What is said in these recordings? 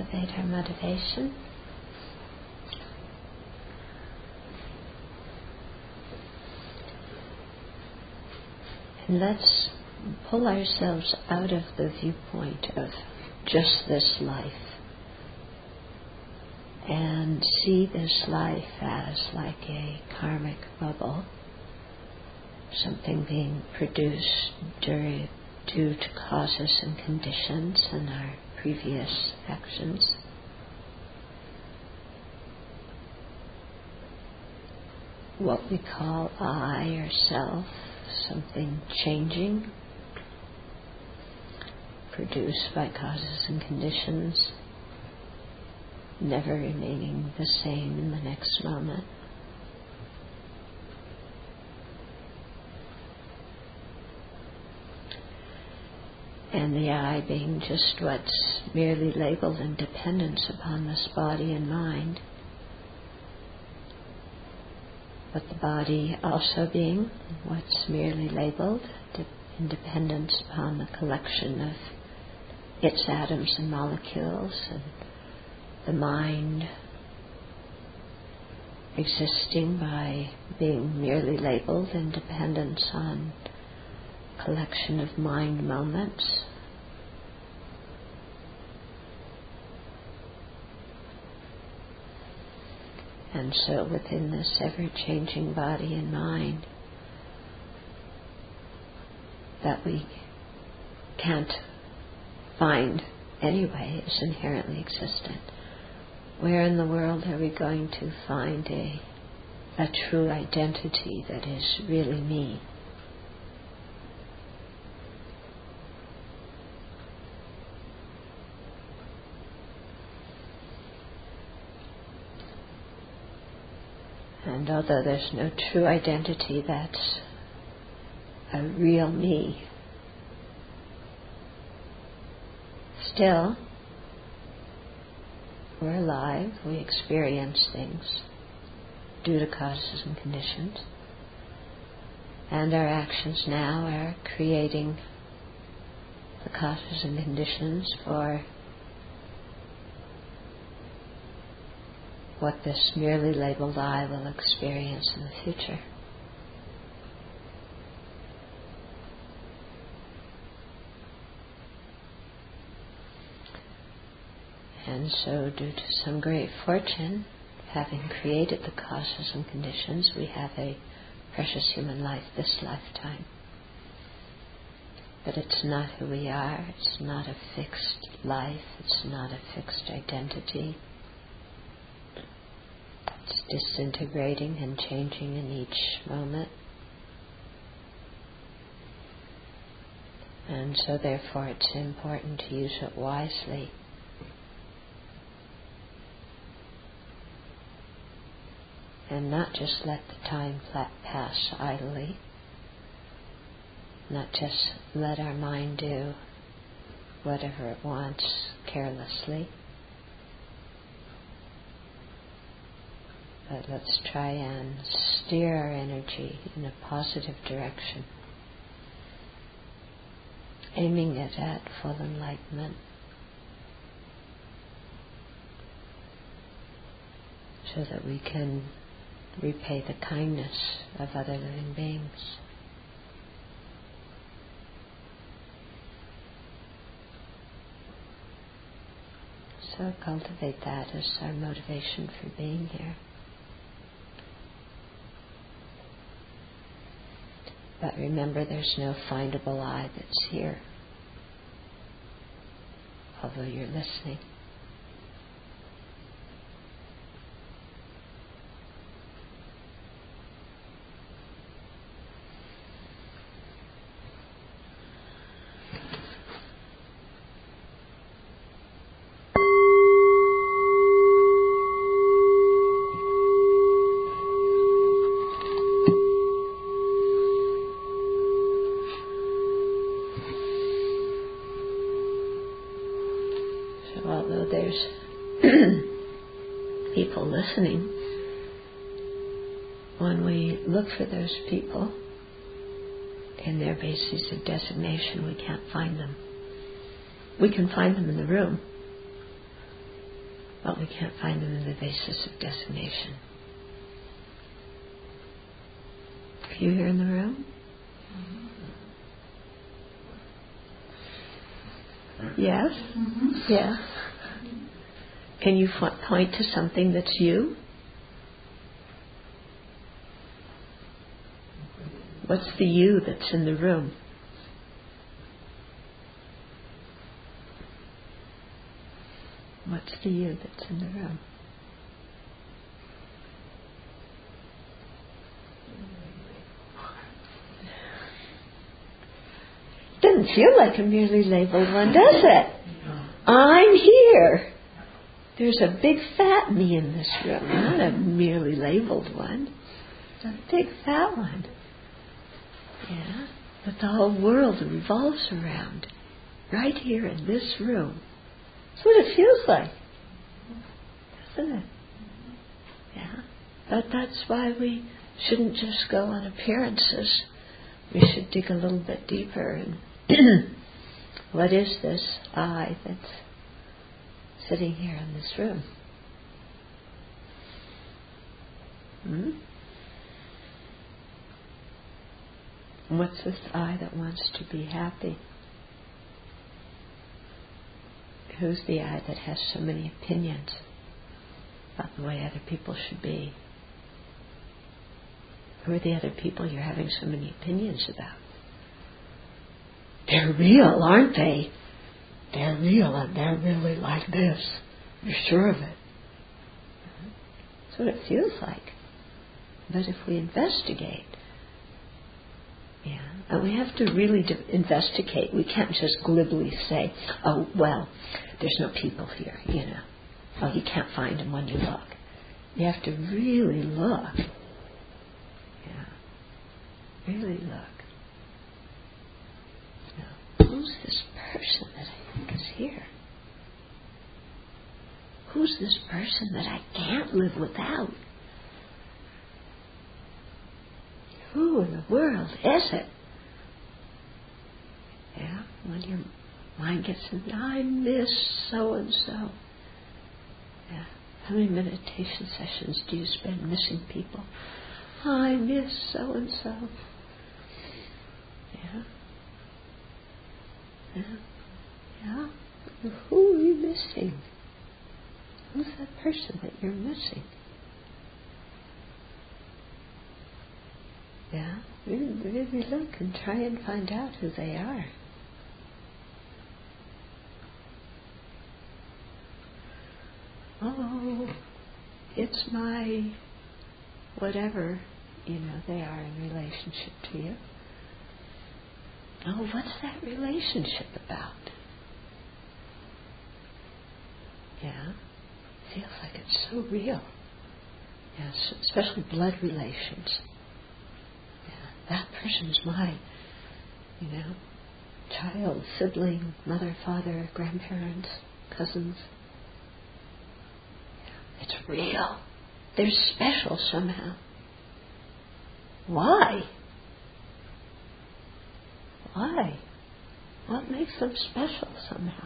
cultivate our motivation. And let's pull ourselves out of the viewpoint of just this life and see this life as like a karmic bubble, something being produced due to causes and conditions and our previous actions. What we call I or self, something changing, produced by causes and conditions, never remaining the same in the next moment. And the I being just what's merely labeled in dependence upon this body and mind, but the body also being what's merely labeled in dependence upon the collection of its atoms and molecules, and the mind existing by being merely labeled in dependence on collection of mind moments. And so within this ever-changing body and mind that we can't find anyway is inherently existent. Where in the world are we going to find a true identity that is really me? And although there's no true identity that's a real me, still, we're alive, we experience things due to causes and conditions, and our actions now are creating the causes and conditions for what this merely labeled I will experience in the future. And so, due to some great fortune, having created the causes and conditions, we have a precious human life this lifetime. But it's not who we are, it's not a fixed life, it's not a fixed identity. It's disintegrating and changing in each moment. And so therefore it's important to use it wisely. And not just let the time pass idly. Not just let our mind do whatever it wants carelessly. But let's try and steer our energy in a positive direction, aiming it at full enlightenment, so that we can repay the kindness of other living beings. So cultivate that as our motivation for being here. But remember, there's no findable I that's here, although you're listening. Although there's people listening, when we look for those people in their bases of designation, we can't find them. We can find them in the room, but we can't find them in the basis of designation. Are you here in the room? Yes? Yeah. Can you point to something that's you? What's the you that's in the room? What's the you that's in the room? Doesn't feel like a merely labeled one, does it? I'm here. There's a big fat me in this room, not a merely labeled one. A big fat one. Yeah, that the whole world revolves around, right here in this room. That's what it feels like, doesn't it? Yeah, but that's why we shouldn't just go on appearances. We should dig a little bit deeper. And what is this I that's sitting here in this room? What's this I that wants to be happy? Who's the I that has so many opinions about the way other people should be? Who are the other people you're having so many opinions about? They're real, aren't they? They're real and they're really like this. You're sure of it. That's what it feels like. But if we investigate, and we have to really investigate. We can't just glibly say, oh, well, there's no people here, Oh, you can't find them when you look. You have to really look. Really look. Now, who's this person that I think is here? Who's this person that I can't live without? Who in the world is it? Yeah, when your mind gets in, I miss so-and-so. Yeah, how many meditation sessions do you spend missing people? I miss so-and-so. Yeah. Who are you missing? Who's that person that you're missing? Yeah, really look and try and find out who they are. Oh, it's my whatever, they are in relationship to you. Oh, what's that relationship about? Yeah, feels like it's so real. Yes, especially blood relations. That person's my, child, sibling, mother, father, grandparents, cousins. It's real. They're special somehow. Why? Why? What makes them special somehow?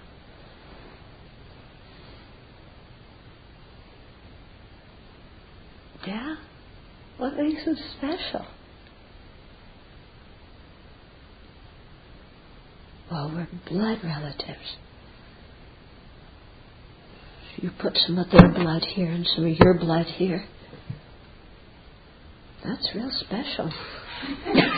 Yeah? What makes them special? Well, we're blood relatives. You put some of their blood here and some of your blood here. That's real special. If you're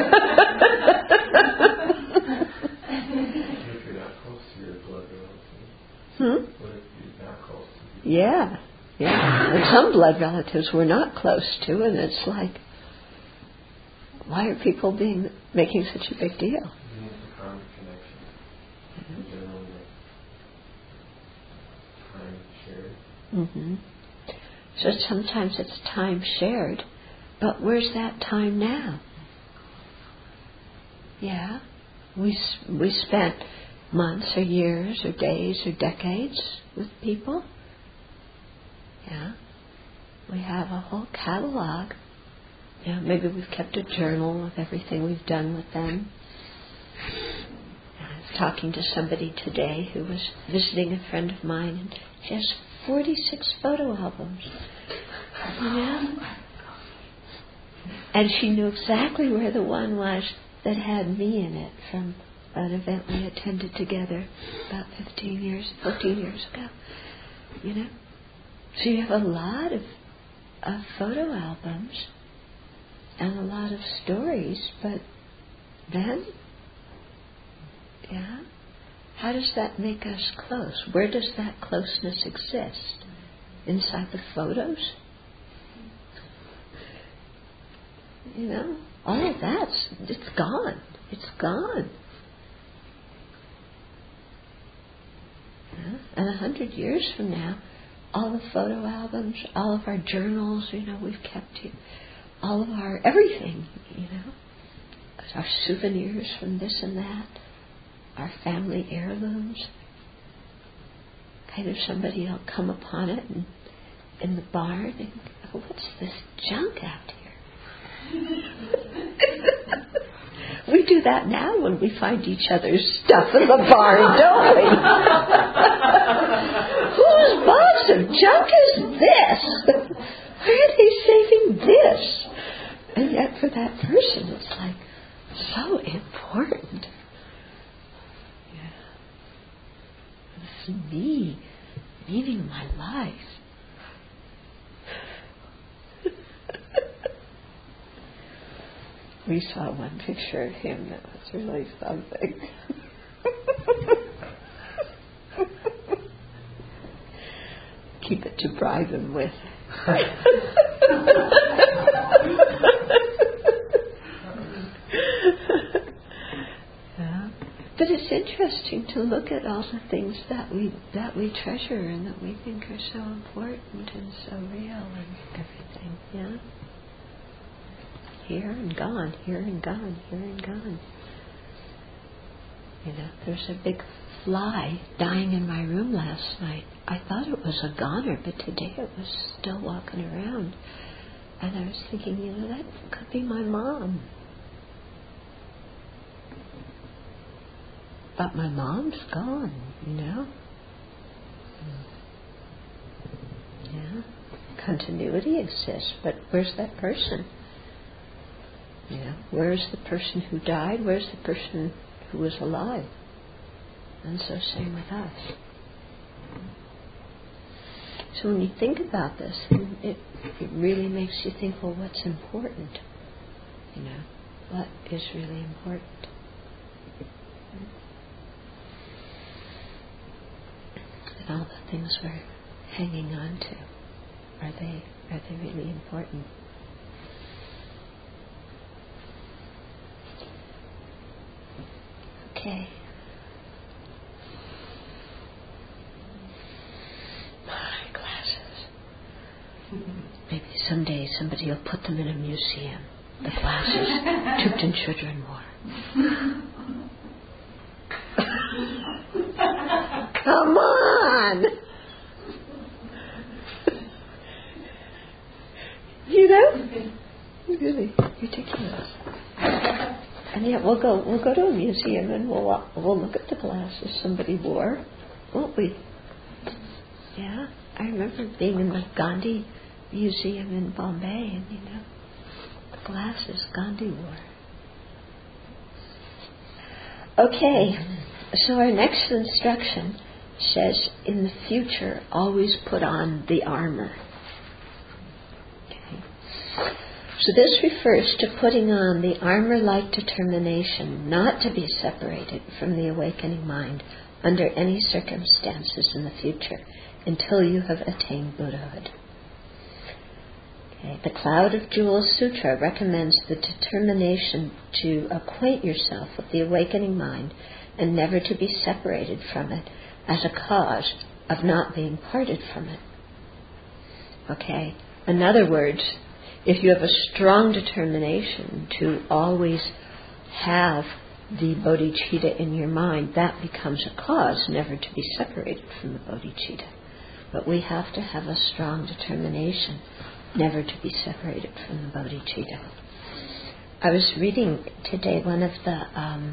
not close to your blood relatives, what if you're not close to people? Yeah. And some blood relatives we're not close to, and it's like, why are people making such a big deal? It's a karmic connection. In general, time shared. So sometimes it's time shared, but where's that time now? Yeah, we spent months or years or days or decades with people. Yeah, we have a whole catalog. Yeah, maybe we've kept a journal of everything we've done with them. I was talking to somebody today who was visiting a friend of mine and just 46 photo albums. And she knew exactly where the one was that had me in it from an event we attended together about 14 years ago. So you have a lot of photo albums and a lot of stories, but then, how does that make us close? Where does that closeness exist? Inside the photos? All of that's, it's gone. It's gone. And 100 years from now, all the photo albums, all of our journals, we've kept here, all of our everything, our souvenirs from this and that, our family heirlooms. Kind of somebody will come upon it in the barn and go, what's this junk out here? We do that now when we find each other's stuff in the barn, don't we? Whose box of junk is this? Where are they saving this? And yet for that person it's like so important. This is me, meaning my life. We saw one picture of him that was really something. Keep it to bribe him with. But it's interesting to look at all the things that we treasure and that we think are so important and so real and everything, Here and gone, here and gone, here and gone. There's a big fly dying in my room last night. I thought it was a goner, but today it was still walking around. And I was thinking, that could be my mom. But my mom's gone, Continuity exists, but where's that person? Where's the person who died? Where's the person who was alive? And so same with us. So when you think about this, it really makes you think, well, what's important? What is really important? And all the things we're hanging on to, are they really important? Okay. My glasses. Maybe someday somebody will put them in a museum. The glasses Tupten children wore. Come on! Really ridiculous. And yet we'll go to a museum and we'll look at the glasses somebody wore, won't we? Yeah, I remember being in the Gandhi Museum in Bombay, and the glasses Gandhi wore. Okay, so our next instruction says, in the future, always put on the armor. Okay. So this refers to putting on the armor-like determination not to be separated from the awakening mind under any circumstances in the future until you have attained Buddhahood. Okay. The Cloud of Jewels Sutra recommends the determination to acquaint yourself with the awakening mind and never to be separated from it as a cause of not being parted from it. Okay? In other words, if you have a strong determination to always have the bodhicitta in your mind, that becomes a cause never to be separated from the bodhicitta. But we have to have a strong determination never to be separated from the bodhicitta. I was reading today one of the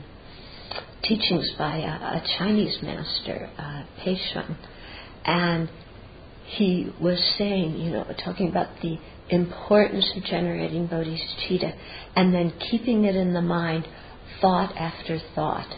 teachings by a Chinese master, Pei Shun, and he was saying, talking about the importance of generating bodhicitta and then keeping it in the mind thought after thought,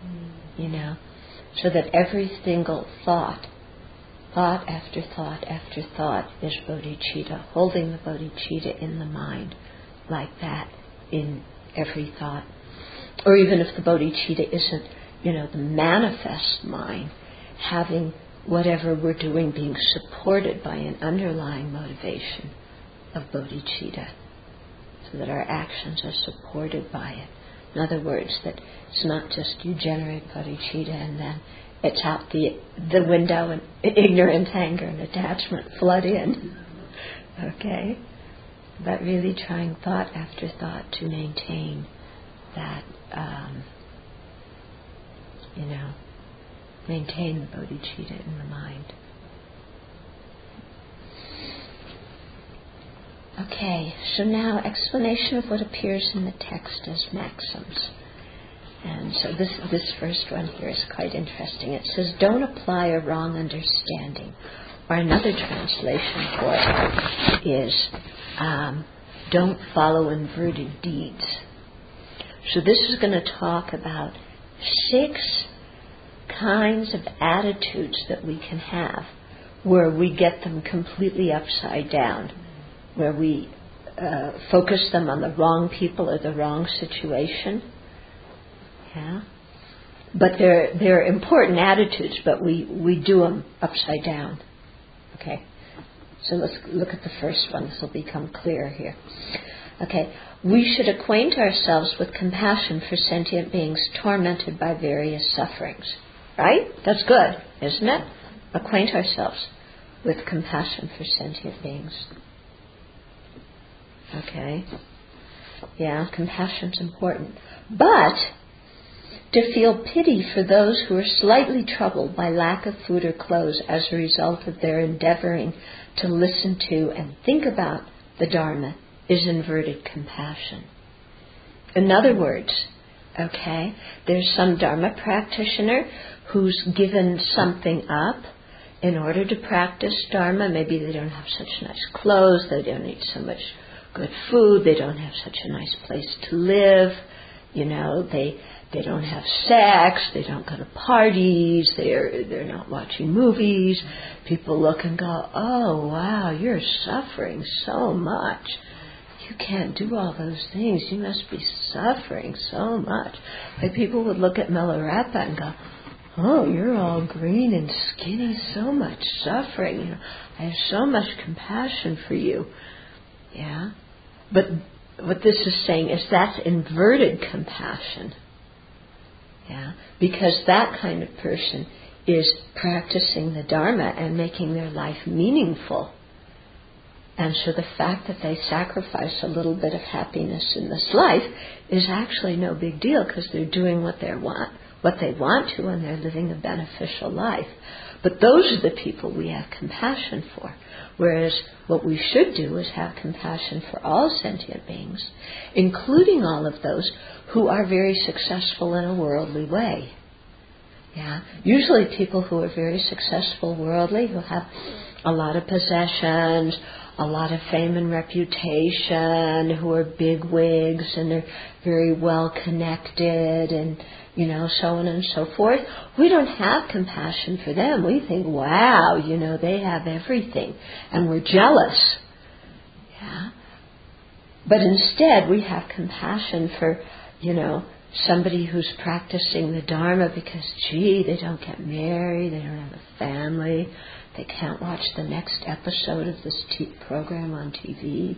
so that every single thought after thought after thought is bodhicitta, holding the bodhicitta in the mind like that in every thought. Or even if the bodhicitta isn't, the manifest mind, having whatever we're doing being supported by an underlying motivation of bodhicitta, so that our actions are supported by it. In other words, that it's not just you generate bodhicitta and then it's out the window and ignorance, anger, and attachment flood in. Okay? But really trying thought after thought to maintain that, maintain the bodhicitta in the mind. Okay, so now explanation of what appears in the text as maxims. And so this first one here is quite interesting. It says, don't apply a wrong understanding. Or another translation for it is, don't follow inverted deeds. So this is going to talk about 6 kinds of attitudes that we can have where we get them completely upside down, where we focus them on the wrong people or the wrong situation. Yeah, but they're important attitudes, but we do them upside down. Okay, so let's look at the first one. This will become clear here. Okay, we should acquaint ourselves with compassion for sentient beings tormented by various sufferings. Right? That's good, isn't it? Acquaint ourselves with compassion for sentient beings. Okay. Yeah, compassion's important. But to feel pity for those who are slightly troubled by lack of food or clothes as a result of their endeavoring to listen to and think about the Dharma is inverted compassion. In other words, okay, there's some Dharma practitioner who's given something up in order to practice Dharma. Maybe they don't have such nice clothes, they don't eat so much good food, they don't have such a nice place to live, they don't have sex, they don't go to parties, they're not watching movies. People look and go, oh wow, you're suffering so much. You can't do all those things. You must be suffering so much. Like people would look at Milarepa and go, oh, you're all green and skinny, so much suffering. I have so much compassion for you. Yeah? But what this is saying is that's inverted compassion. Yeah? Because that kind of person is practicing the Dharma and making their life meaningful. And so the fact that they sacrifice a little bit of happiness in this life is actually no big deal because they're doing what they want to, and they're living a beneficial life. But those are the people we have compassion for. Whereas what we should do is have compassion for all sentient beings, including all of those who are very successful in a worldly way. Yeah, usually people who are very successful worldly, who have a lot of possessions, a lot of fame and reputation, who are big wigs and they're very well connected and, so on and so forth. We don't have compassion for them. We think, wow, they have everything. And we're jealous. Yeah. But instead we have compassion for, somebody who's practicing the Dharma because, they don't get married, they don't have a family, they can't watch the next episode of this program on TV,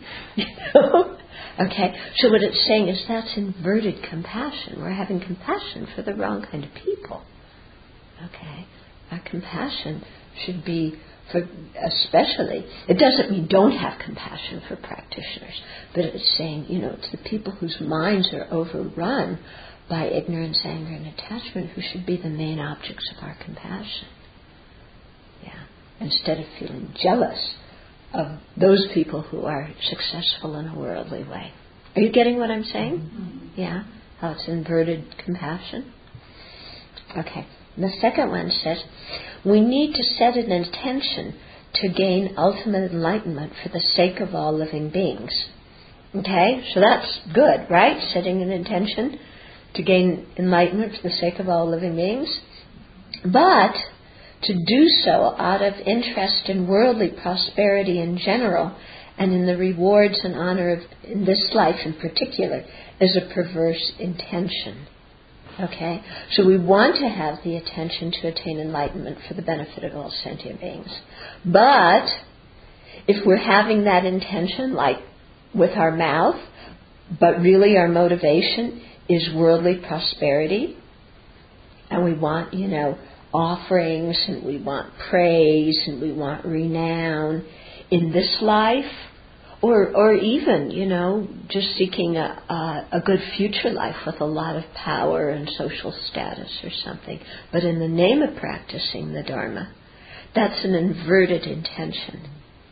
Okay, so what it's saying is that's inverted compassion. We're having compassion for the wrong kind of people. Okay, our compassion should be for, especially, it doesn't mean don't have compassion for practitioners, but it's saying, it's the people whose minds are overrun by ignorance, anger, and attachment who should be the main objects of our compassion. Yeah. Instead of feeling jealous of those people who are successful in a worldly way. Are you getting what I'm saying? Mm-hmm. Yeah? How it's inverted compassion? Okay. The second one says, we need to set an intention to gain ultimate enlightenment for the sake of all living beings. Okay, so that's good, right? Setting an intention to gain enlightenment for the sake of all living beings. But to do so out of interest in worldly prosperity in general and in the rewards and honor of in this life in particular is a perverse intention. Okay? So we want to have the intention to attain enlightenment for the benefit of all sentient beings. But if we're having that intention, like with our mouth, but really our motivation is worldly prosperity, and we want, offerings, and we want praise, and we want renown in this life, or even, just seeking a good future life with a lot of power and social status or something, but in the name of practicing the Dharma, that's an inverted intention.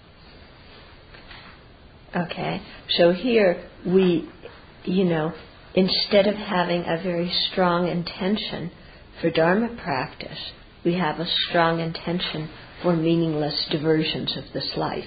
Okay? So here we, instead of having a very strong intention for Dharma practice, we have a strong intention for meaningless diversions of this life.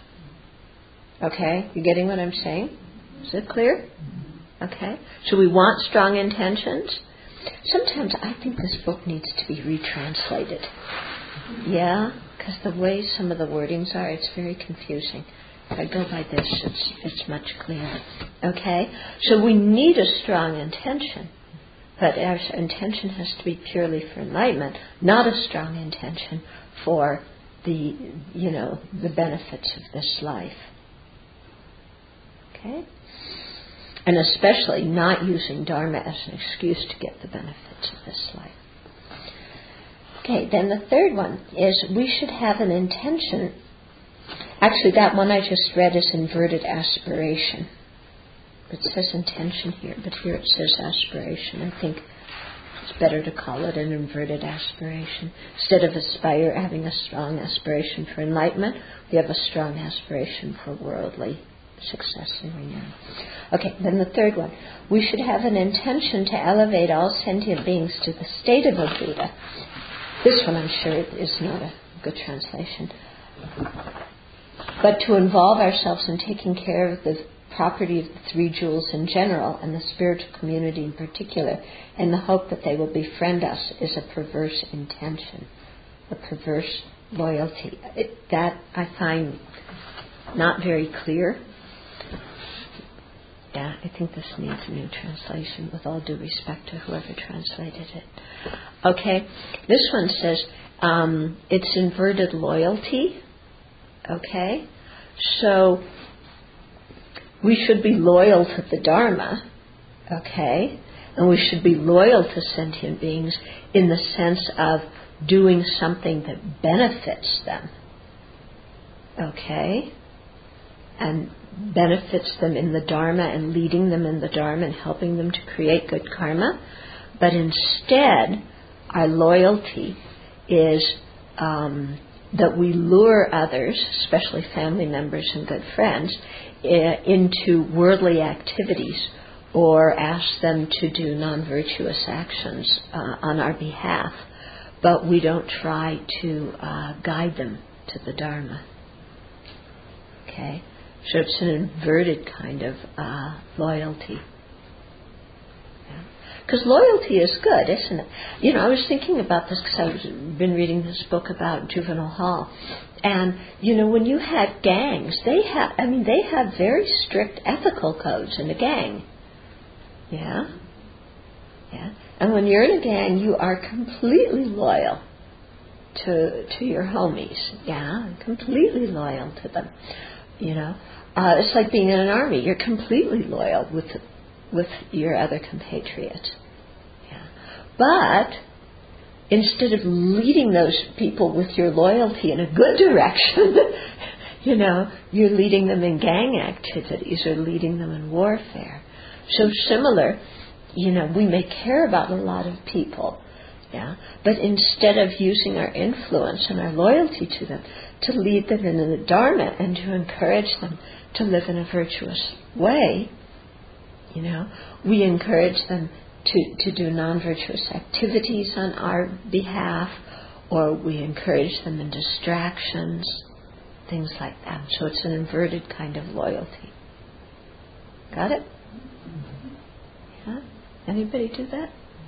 Okay? You getting what I'm saying? Is it clear? Okay? So we want strong intentions. Sometimes I think this book needs to be retranslated. Yeah? Because the way some of the wordings are, it's very confusing. If I go by this, it's much clearer. Okay? So we need a strong intention. But our intention has to be purely for enlightenment, not a strong intention for the benefits of this life. Okay? And especially not using Dharma as an excuse to get the benefits of this life. Okay, then the third one is we should have an intention. Actually, that one I just read is inverted aspiration. It says intention here, but here it says aspiration. I think it's better to call it an inverted aspiration. Instead of having a strong aspiration for enlightenment, we have a strong aspiration for worldly success and renown. Okay, then the third one. We should have an intention to elevate all sentient beings to the state of a Buddha. This one, I'm sure, is not a good translation. But to involve ourselves in taking care of the property of the three jewels in general and the spiritual community in particular, in the hope that they will befriend us, is a perverse intention, a perverse loyalty. That I find not very clear. Yeah, I think this needs a new translation, with all due respect to whoever translated it. Okay, this one says it's inverted loyalty. Okay, so we should be loyal to the Dharma, okay, and we should be loyal to sentient beings in the sense of doing something that benefits them, okay, and benefits them in the Dharma and leading them in the Dharma and helping them to create good karma. But instead, our loyalty is that we lure others, especially family members and good friends, into worldly activities or ask them to do non-virtuous actions on our behalf, but we don't try to guide them to the Dharma. Okay? So it's an inverted kind of loyalty. Because loyalty is good, isn't it? I was thinking about this because I've been reading this book about juvenile hall. And, when you had gangs, they have very strict ethical codes in a gang. Yeah? Yeah. And when you're in a gang, you are completely loyal to your homies. Yeah? Completely loyal to them. It's like being in an army. You're completely loyal with your other compatriots. Yeah. But instead of leading those people with your loyalty in a good direction, you're leading them in gang activities or leading them in warfare. So similar, we may care about a lot of people, yeah, but instead of using our influence and our loyalty to them to lead them in the Dharma and to encourage them to live in a virtuous way, we encourage them to do non-virtuous activities on our behalf, or we encourage them in distractions. things like that. So it's an inverted kind of loyalty. Got it? Yeah? Anybody do that?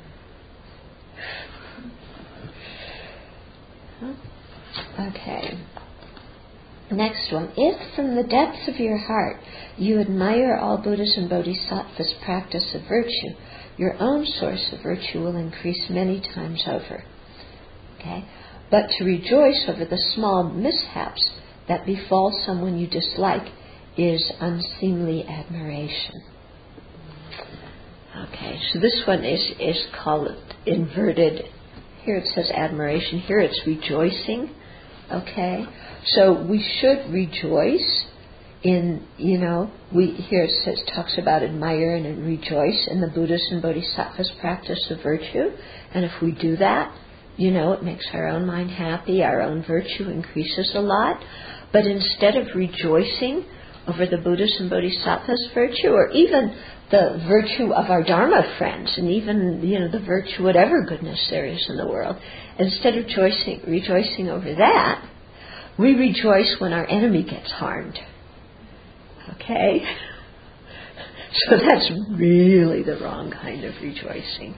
Huh? Okay. Next one. If from the depths of your heart you admire all Buddhas and Bodhisattvas' practice of virtue, your own source of virtue will increase many times over. Okay? But to rejoice over the small mishaps that befall someone you dislike is unseemly admiration. Okay, so this one is called inverted. Here it says admiration. Here it's rejoicing. Okay, so we should rejoice in, here it says, talks about admire and rejoice in the Buddhas and Bodhisattvas' practice of virtue. And if we do that, it makes our own mind happy, our own virtue increases a lot. But instead of rejoicing over the Buddhas and Bodhisattvas' virtue, or even the virtue of our Dharma friends, and even, the virtue, whatever goodness there is in the world, instead of rejoicing over that, we rejoice when our enemy gets harmed. Okay? So that's really the wrong kind of rejoicing.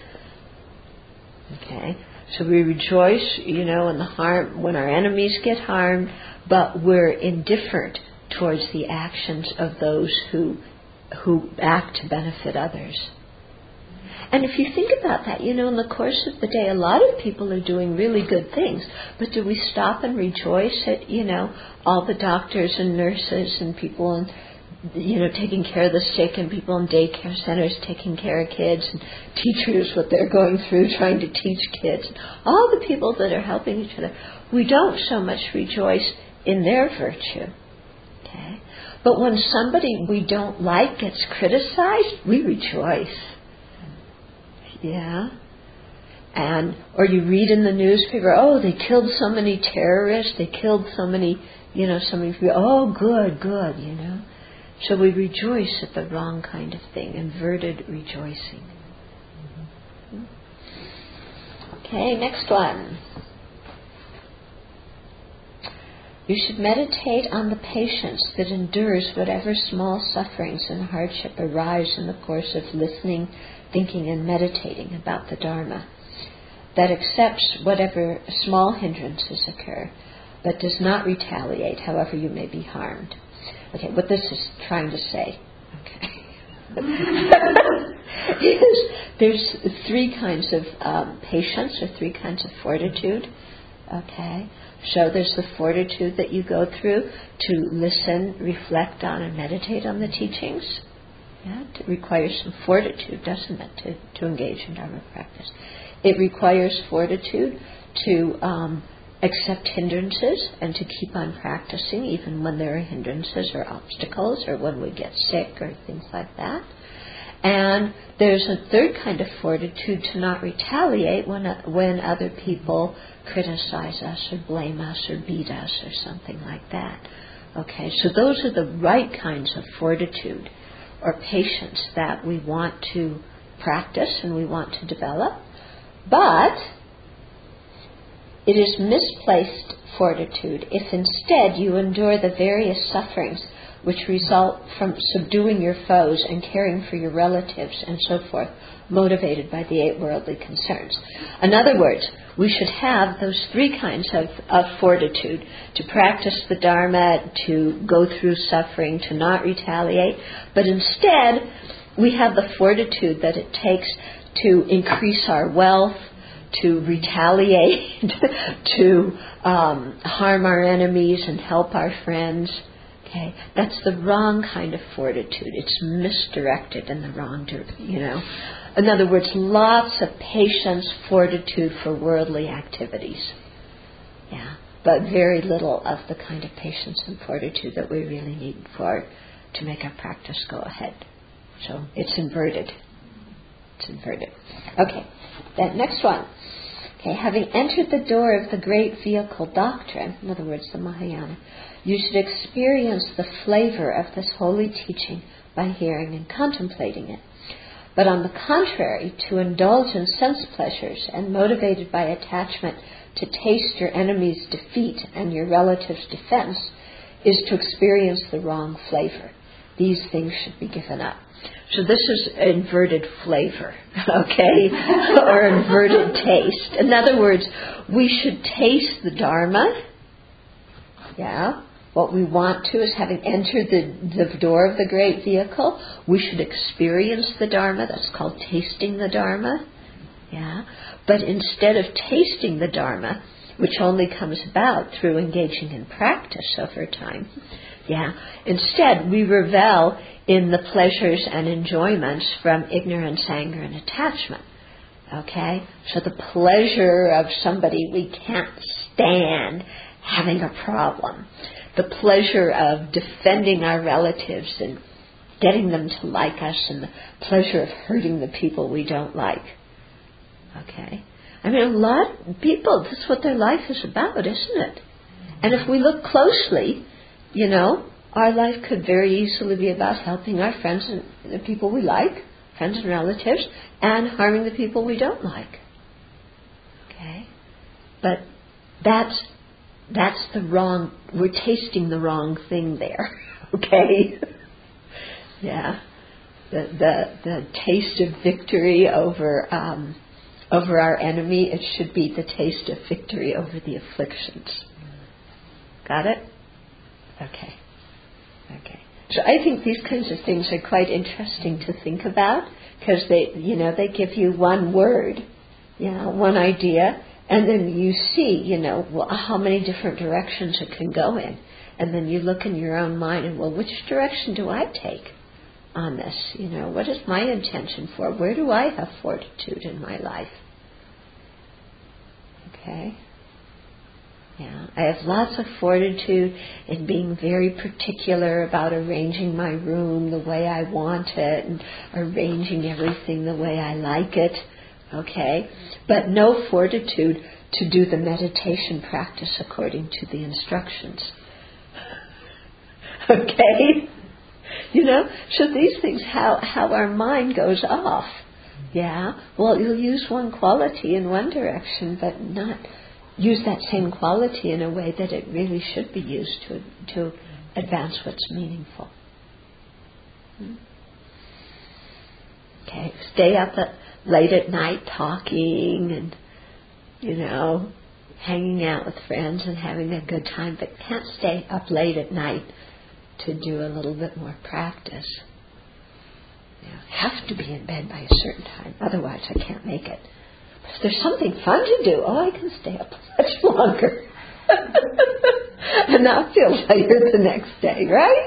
Okay? So we rejoice, in the harm, when our enemies get harmed, but we're indifferent towards the actions of those who act to benefit others. And if you think about that, in the course of the day, a lot of people are doing really good things. But do we stop and rejoice at, all the doctors and nurses and people and, taking care of the sick, and people in daycare centers taking care of kids, and teachers, what they're going through trying to teach kids, all the people that are helping each other? We don't so much rejoice in their virtue. Okay? But when somebody we don't like gets criticized, we rejoice. Yeah? Or you read in the newspaper, they killed so many terrorists, they killed so many, so many people. Oh, good, So we rejoice at the wrong kind of thing, inverted rejoicing. Okay, next one. You should meditate on the patience that endures whatever small sufferings and hardship arise in the course of listening, thinking, and meditating about the Dharma, that accepts whatever small hindrances occur, but does not retaliate however you may be harmed. Okay, what this is trying to say, is there's three kinds of patience, or three kinds of fortitude. Okay, so there's the fortitude that you go through to listen, reflect on, and meditate on the teachings. Yeah, it requires some fortitude, doesn't it, to engage in Dharma practice. It requires fortitude to accept hindrances and to keep on practicing even when there are hindrances or obstacles, or when we get sick or things like that. And there's a third kind of fortitude to not retaliate when other people criticize us or blame us or beat us or something like that. Okay, so those are the right kinds of fortitude or patience that we want to practice and we want to develop. But it is misplaced fortitude if instead you endure the various sufferings which result from subduing your foes and caring for your relatives and so forth, motivated by the 8 worldly concerns. In other words, we should have those three kinds of fortitude: to practice the Dharma, to go through suffering, to not retaliate. But instead, we have the fortitude that it takes to increase our wealth, to retaliate, to harm our enemies and help our friends. Okay, that's the wrong kind of fortitude. It's misdirected in the wrong direction. In other words, lots of patience, fortitude for worldly activities. Yeah, but very little of the kind of patience and fortitude that we really need to make our practice go ahead. So it's inverted. It's inverted. Okay, that next one. Okay, having entered the door of the great vehicle doctrine, in other words, the Mahayana, you should experience the flavor of this holy teaching by hearing and contemplating it. But on the contrary, to indulge in sense pleasures and motivated by attachment to taste your enemy's defeat and your relative's defense, is to experience the wrong flavor. These things should be given up. So this is inverted flavor, okay, or inverted taste. In other words, we should taste the Dharma. Yeah. What we want to is, having entered the door of the great vehicle, we should experience the Dharma. That's called tasting the Dharma. Yeah. But instead of tasting the Dharma, which only comes about through engaging in practice over time, instead we revel in the pleasures and enjoyments from ignorance, anger, and attachment. Okay? So the pleasure of somebody we can't stand having a problem, the pleasure of defending our relatives and getting them to like us, and the pleasure of hurting the people we don't like. Okay? I mean, a lot of people, that's what their life is about, isn't it? And if we look closely, our life could very easily be about helping our friends and the people we like, friends and relatives, and harming the people we don't like. Okay? But that's the wrong, we're tasting the wrong thing there. Okay? Yeah. The taste of victory over our enemy, it should be the taste of victory over the afflictions. Got it? Okay. So I think these kinds of things are quite interesting to think about, because they give you one word, one idea, and then you see, how many different directions it can go in. And then you look in your own mind and, which direction do I take on this? What is my intention for? Where do I have fortitude in my life? Okay. Yeah, I have lots of fortitude in being very particular about arranging my room the way I want it and arranging everything the way I like it. Okay? But no fortitude to do the meditation practice according to the instructions. Okay? So these things, how our mind goes off. Yeah? Well, you'll use one quality in one direction, but not use that same quality in a way that it really should be used to advance what's meaningful. Okay, stay up late at night talking and, hanging out with friends and having a good time, but can't stay up late at night to do a little bit more practice. Have to be in bed by a certain time, otherwise I can't make it. If there's something fun to do, I can stay up much longer. And not feel tired the next day, right?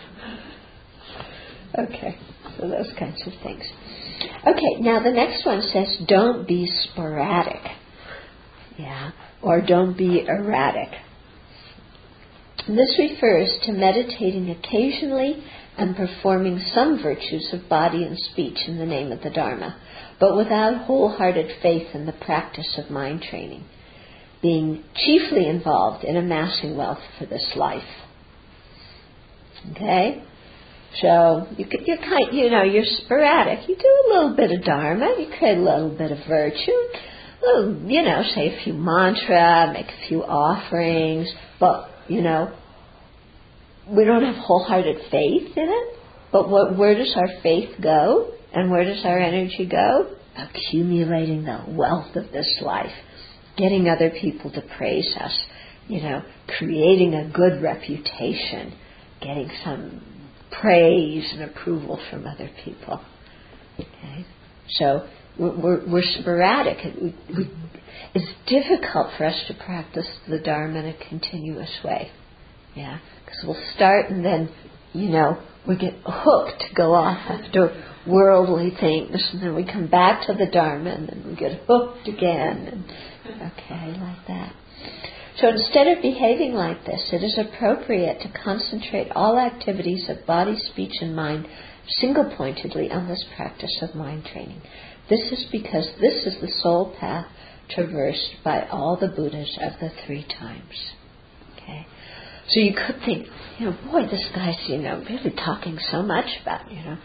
Okay, so those kinds of things. Okay, now the next one says, don't be sporadic. Or don't be erratic. And this refers to meditating occasionally and performing some virtues of body and speech in the name of the Dharma, but without wholehearted faith in the practice of mind training, being chiefly involved in amassing wealth for this life. Okay? So you're sporadic. You do a little bit of Dharma, you create a little bit of virtue, say a few mantra, make a few offerings, but we don't have wholehearted faith in it. But where does our faith go? And where does our energy go? Accumulating the wealth of this life, getting other people to praise us, creating a good reputation, getting some praise and approval from other people. Okay? So we're sporadic. It's difficult for us to practice the Dharma in a continuous way. Yeah, because we'll start and then, we get hooked to go off after worldly things, and then we come back to the Dharma, and then we get hooked again, like that. So instead of behaving like this, it is appropriate to concentrate all activities of body, speech, and mind single-pointedly on this practice of mind training. This is because this is the sole path traversed by all the Buddhas of the 3 times. Okay? So you could think, boy, this guy's, really talking so much about,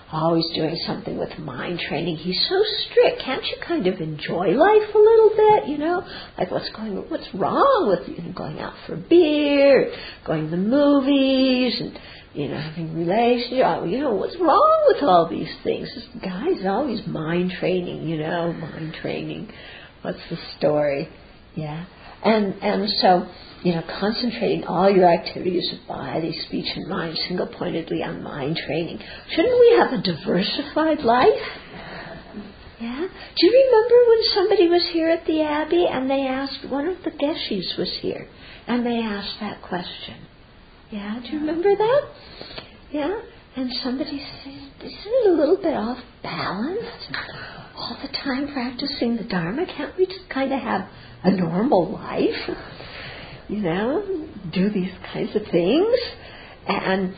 always doing something with mind training. He's so strict. Can't you kind of enjoy life a little bit, Like what's wrong with going out for beer, going to the movies, and, having relations, what's wrong with all these things? This guy's always mind training, mind training. What's the story? Yeah. And so, concentrating all your activities of body, speech, and mind single-pointedly on mind training. Shouldn't we have a diversified life? Yeah? Do you remember when somebody was here at the Abbey and they asked, one of the Geshes was here, and they asked that question? Yeah? Do you remember that? Yeah? And somebody said, isn't it a little bit off balance? All the time practicing the Dharma? Can't we just kind of have a normal life? Do these kinds of things? And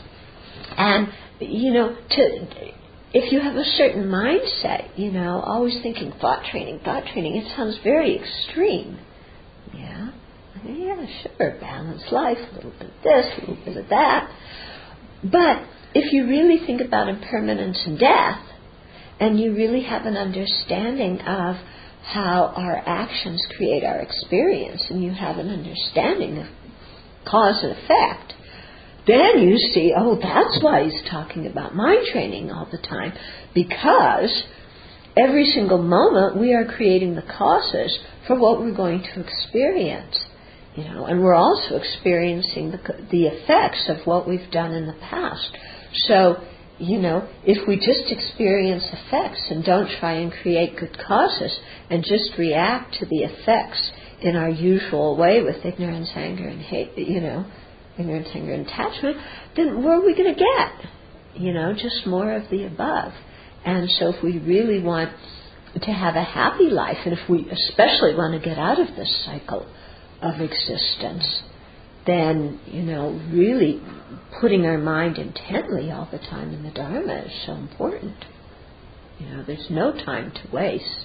if you have a certain mindset, always thinking thought training, it sounds very extreme. Yeah? Yeah, sure, balanced life, a little bit of this, a little bit of that. But if you really think about impermanence and death, and you really have an understanding of how our actions create our experience, and you have an understanding of cause and effect, then you see, that's why he's talking about mind training all the time, because every single moment we are creating the causes for what we're going to experience, and we're also experiencing the effects of what we've done in the past. So, if we just experience effects and don't try and create good causes and just react to the effects in our usual way with ignorance, anger, and hate, ignorance, anger, and attachment, then where are we going to get? Just more of the above. And so if we really want to have a happy life, and if we especially want to get out of this cycle of existence, then, really putting our mind intently all the time in the Dharma is so important. There's no time to waste.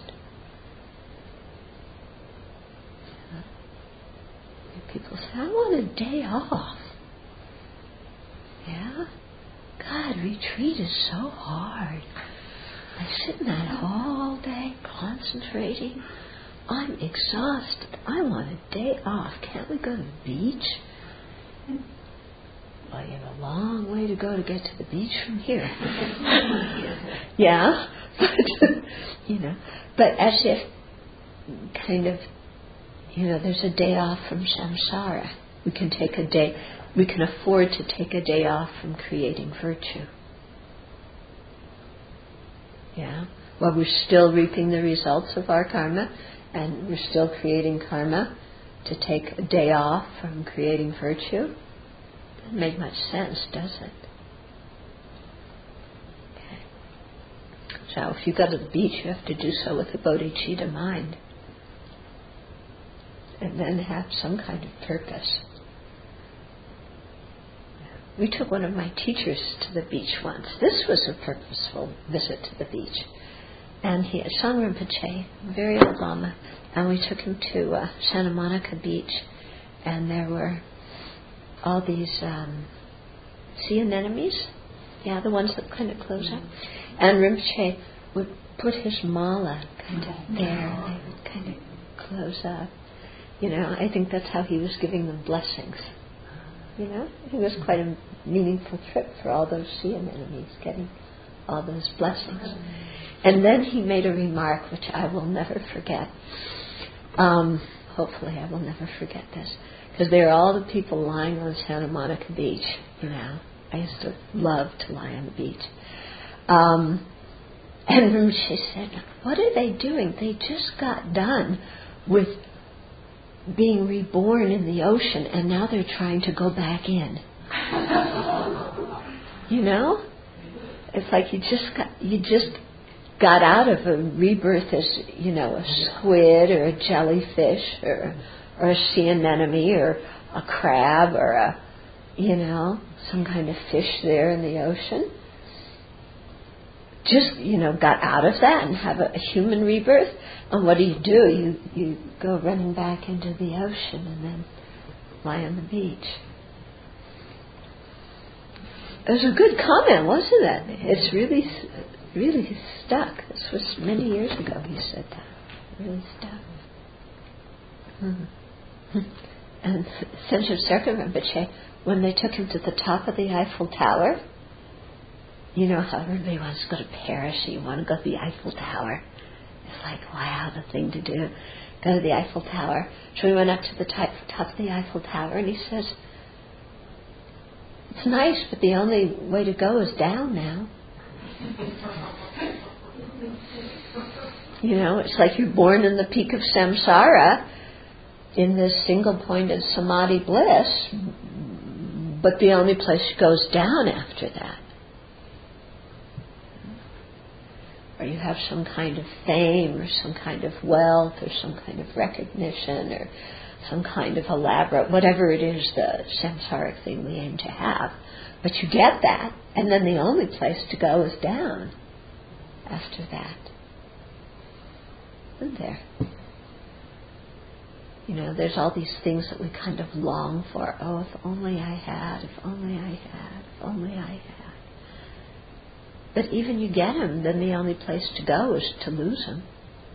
People say, I want a day off. Yeah? God, retreat is so hard. I sit in that hall all day concentrating. I'm exhausted. I want a day off. Can't we go to the beach? Well, you have a long way to go to get to the beach from here. Yeah? But as if kind of, there's a day off from samsara. We can afford to take a day off from creating virtue. Yeah? While we're still reaping the results of our karma, and we're still creating karma, to take a day off from creating virtue, doesn't make much sense, does it? Okay. So if you go to the beach, you have to do so with a bodhicitta mind, and then have some kind of purpose. We took one of my teachers to the beach once. This was a purposeful visit to the beach. And he had Sangha Rinpoche, a very old Lama, and we took him to Santa Monica Beach, and there were all these sea anemones, the ones that kind of close up. And Rinpoche would put his mala kind of there, and they would kind of close up. I think that's how he was giving them blessings. It was quite a meaningful trip for all those sea anemones, getting all those blessings. And then he made a remark which I will never forget. Hopefully I will never forget this. Because there are all the people lying on Santa Monica Beach, I used to love to lie on the beach. And Rinpoche said, what are they doing? They just got done with being reborn in the ocean, and now they're trying to go back in. It's like you just got out of a rebirth as, a squid or a jellyfish or a sea anemone or a crab or some kind of fish there in the ocean. Just, got out of that and have a human rebirth. And what do? You go running back into the ocean and then lie on the beach. It was a good comment, wasn't it? It's really stuck. This was many years ago he said that. Really stuck. Mm-hmm. And Saint Joseph Rinpoche, when they took him to the top of the Eiffel Tower, you know how everybody wants to go to Paris, so you want to go to the Eiffel Tower. It's like, wow, the thing to do. Go to the Eiffel Tower. So we went up to the top of the Eiffel Tower, and he says, it's nice, but the only way to go is down now. You know, it's like you're born in the peak of samsara, in this single-pointed samadhi bliss, but the only place goes down after that. Or you have some kind of fame, or some kind of wealth, or some kind of recognition, or some kind of elaborate, whatever it is, the samsaric thing we aim to have. But you get that, and then the only place to go is down after that. Isn't there? You know, there's all these things that we kind of long for. Oh, if only I had, if only I had, if only I had. But even you get them, then the only place to go is to lose them.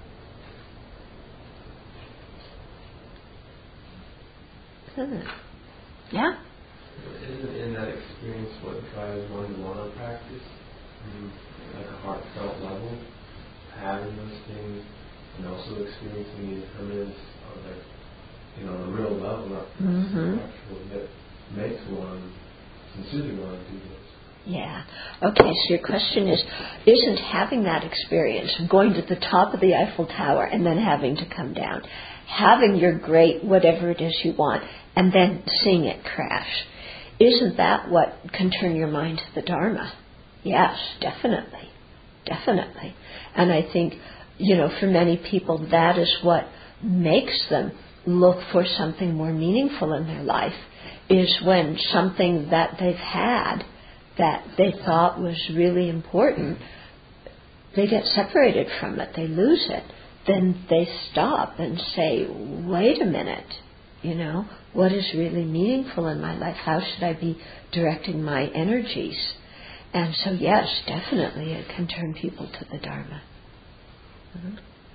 Isn't it? Yeah? Isn't in that experience what drives one-to-one practice? Like a heartfelt level, having those things, and also experiencing the impermanence of like, you know, a real level, not actual, that makes one sincerely want to do this. Yeah. Okay, so your question is, isn't having that experience of going to the top of the Eiffel Tower and then having to come down, having your great whatever it is you want, and then seeing it crash, isn't that what can turn your mind to the Dharma? Yes, definitely. Definitely. And I think, you know, for many people that is what makes them look for something more meaningful in their life, is when something that they've had that they thought was really important, they get separated from it, they lose it. Then they stop and say, wait a minute, you know, what is really meaningful in my life? How should I be directing my energies? And so, yes, definitely it can turn people to the Dharma. Mm-hmm.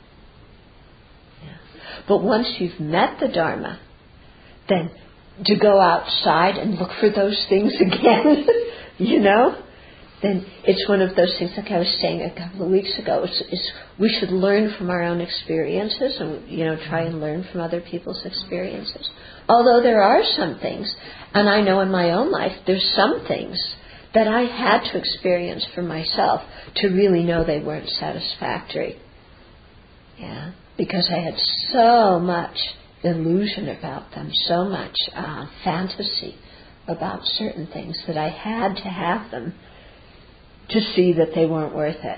Yeah. But once you've met the Dharma, then to go outside and look for those things again, you know, then it's one of those things, like I was saying a couple of weeks ago, is we should learn from our own experiences and, you know, try and learn from other people's experiences. Although there are some things, and I know in my own life, there's some things that I had to experience for myself to really know they weren't satisfactory. Yeah, because I had so much illusion about them, so much fantasy about certain things that I had to have them to see that they weren't worth it.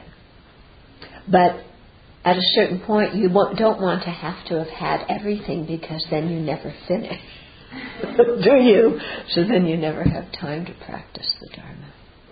But at a certain point, you don't want to have had everything, because then you never finish, do you? So then you never have time to practice the Dharma.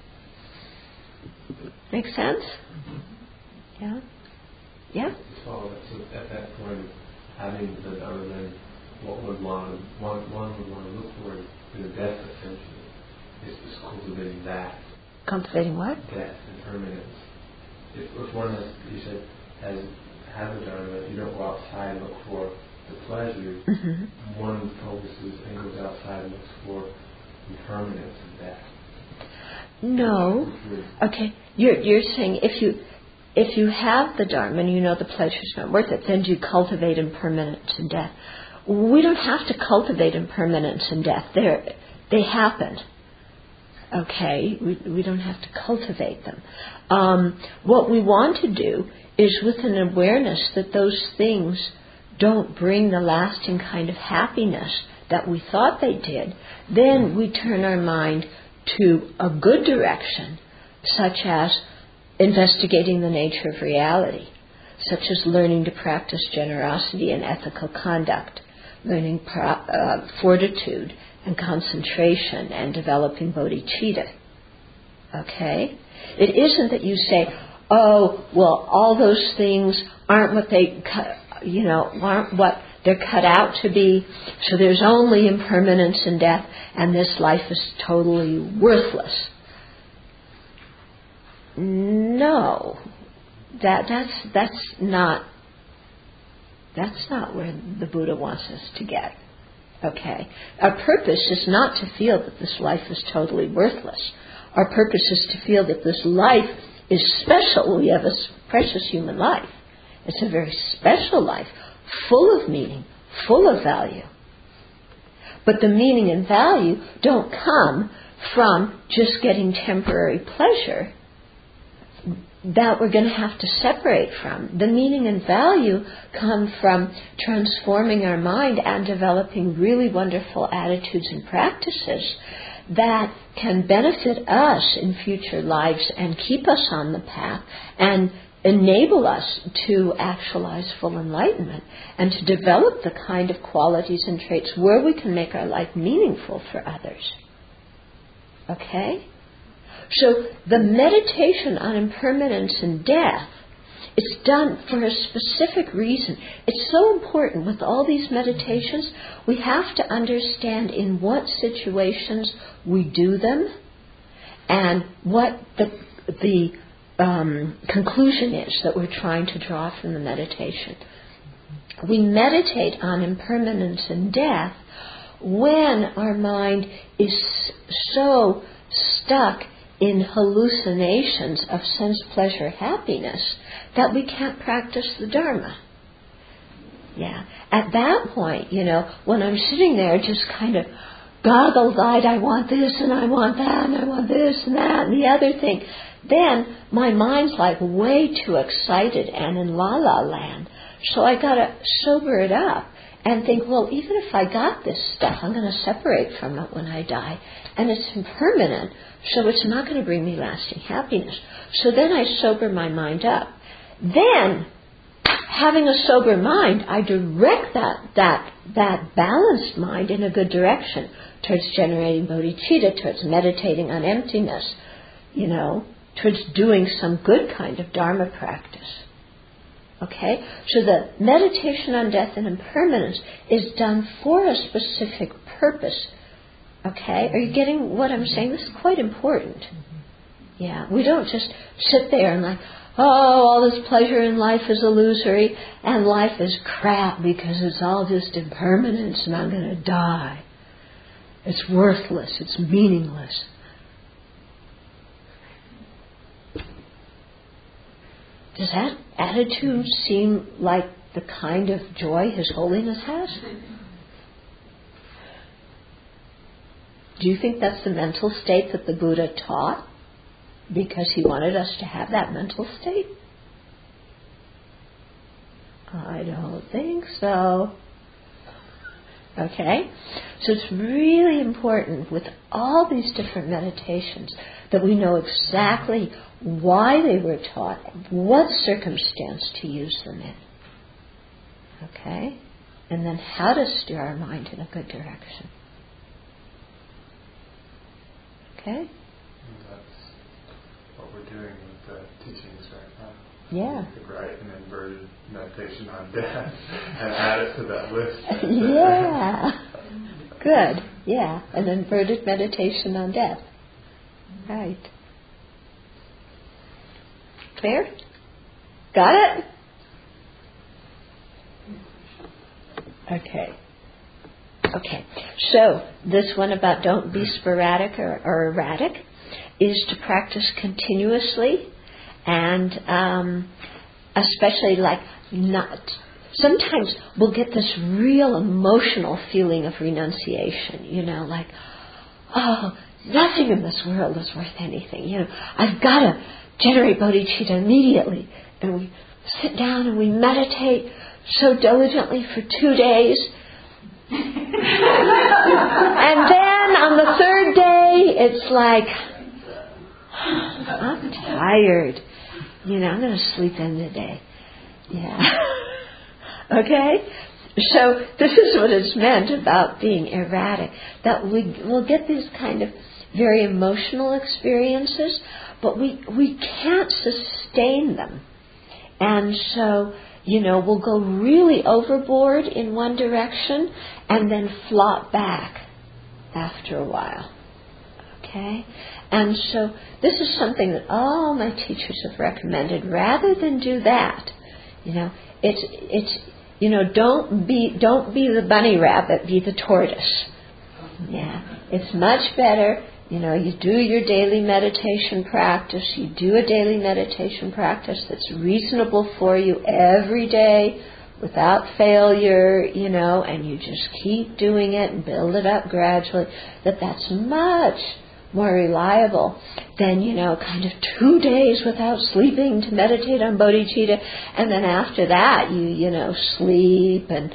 Make sense? Yeah? Yeah? So at that point, having the Dharma, then what would one would want to look for in the death, essentially, is just cultivating that. Cultivating what? Death and permanence. If one has, you said, has a Dharma, you don't go outside and look for the pleasure. Mm-hmm. One focuses and goes outside and looks for impermanence and death. No. Okay. You're saying if you have the Dharma and you know the pleasure's not worth it, then do you cultivate impermanence and death? We don't have to cultivate impermanence and death. They happen. Okay? We don't have to cultivate them. What we want to do is, with an awareness that those things don't bring the lasting kind of happiness that we thought they did, then we turn our mind to a good direction, such as investigating the nature of reality, such as learning to practice generosity and ethical conduct, learning fortitude and concentration, and developing bodhicitta. Okay? It isn't that you say, oh, well, all those things aren't what aren't what they're cut out to be, so there's only impermanence and death, and this life is totally worthless. no, that's not where the Buddha wants us to get. Okay, our purpose is not to feel that this life is totally worthless. Our purpose is to feel that this life is special. We have a precious human life. It's a very special life, full of meaning, full of value. But the meaning and value don't come from just getting temporary pleasure that we're going to have to separate from. The meaning and value come from transforming our mind and developing really wonderful attitudes and practices that can benefit us in future lives and keep us on the path and enable us to actualize full enlightenment and to develop the kind of qualities and traits where we can make our life meaningful for others. Okay? So the meditation on impermanence and death, it's done for a specific reason. It's so important with all these meditations, we have to understand in what situations we do them and what the conclusion is that we're trying to draw from the meditation. We meditate on impermanence and death when our mind is so stuck in hallucinations of sense, pleasure, happiness that we can't practice the Dharma. Yeah. At that point, when I'm sitting there just kind of goggle-eyed, I want this and I want that and I want this and that and the other thing, then my mind's like way too excited and in la-la land. So I got to sober it up and think, well, even if I got this stuff, I'm going to separate from it when I die. And it's impermanent, so it's not going to bring me lasting happiness. So then I sober my mind up. Then, having a sober mind, I direct that balanced mind in a good direction towards generating bodhicitta, towards meditating on emptiness, towards doing some good kind of Dharma practice. Okay? So the meditation on death and impermanence is done for a specific purpose. Okay? Are you getting what I'm saying? This is quite important. Yeah. We don't just sit there and all this pleasure in life is illusory and life is crap because it's all just impermanence and I'm going to die. It's worthless. It's meaningless. Does that attitude seem like the kind of joy His Holiness has? Do you think that's the mental state that the Buddha taught because he wanted us to have that mental state? I don't think so. Okay? So it's really important with all these different meditations that we know exactly why they were taught, what circumstance to use them in. Okay? And then how to steer our mind in a good direction. Okay? And that's what we're doing with the teachings right now. Yeah. We could write an inverted meditation on death and add it to that list. Yeah. Good. Yeah. An inverted meditation on death. Right. Clear? Got it? Okay. So, this one about don't be sporadic or erratic is to practice continuously and especially sometimes we'll get this real emotional feeling of renunciation, nothing in this world is worth anything, I've got to generate bodhicitta immediately. And we sit down and we meditate so diligently for 2 days. And then on the third day, it's like, I'm tired. I'm going to sleep in today. Yeah. Okay? So this is what it's meant about being erratic. That we'll get these kind of very emotional experiences, but we can't sustain them. And so, we'll go really overboard in one direction and then flop back after a while. Okay? And so this is something that all my teachers have recommended. Rather than do that, it's don't be the bunny rabbit, be the tortoise. Yeah, it's much better. You do your daily meditation practice. You do a daily meditation practice that's reasonable for you every day, without failure, and you just keep doing it and build it up gradually. That's much more reliable than, kind of 2 days without sleeping to meditate on bodhicitta, and then after that you sleep and